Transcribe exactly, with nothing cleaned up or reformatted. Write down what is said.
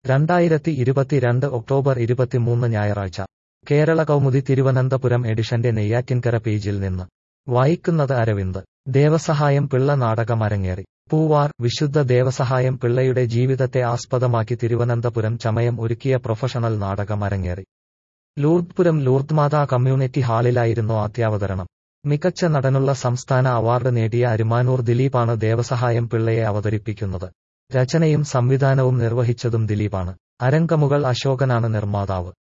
രണ്ടായിരത്തി ഇരുപത്തിരണ്ട് ഒക്ടോബർ ഇരുപത്തിമൂന്ന് ഞായറാഴ്ച കേരള കൗമുദി തിരുവനന്തപുരം എഡിഷന്റെ നെയ്യാറ്റിൻകര പേജിൽ നിന്ന് വായിക്കുന്നത് അരവിന്ദ്. ദേവസഹായം പിള്ള നാടകം അരങ്ങേറി. പൂവാർ. വിശുദ്ധ ദേവസഹായം പിള്ളയുടെ ജീവിതത്തെ ആസ്പദമാക്കി തിരുവനന്തപുരം ചമയം ഒരുക്കിയ പ്രൊഫഷണൽ നാടകം അരങ്ങേറി. ലൂർദ്പുരം ലൂർദ് മാതാ കമ്മ്യൂണിറ്റി ഹാളിലായിരുന്നു ആദ്യാവതരണം. മികച്ച നടനുള്ള സംസ്ഥാന അവാർഡ് നേടിയ അരിമാനൂർ ദിലീപാണ് ദേവസഹായം പിള്ളയെ അവതരിപ്പിക്കുന്നത്. രചനയും സംവിധാനവും നിർവഹിച്ചതും ദിലീപാണ്. അരങ്കമുകൾ അശോകനാണ് നിർമ്മാതാവ്.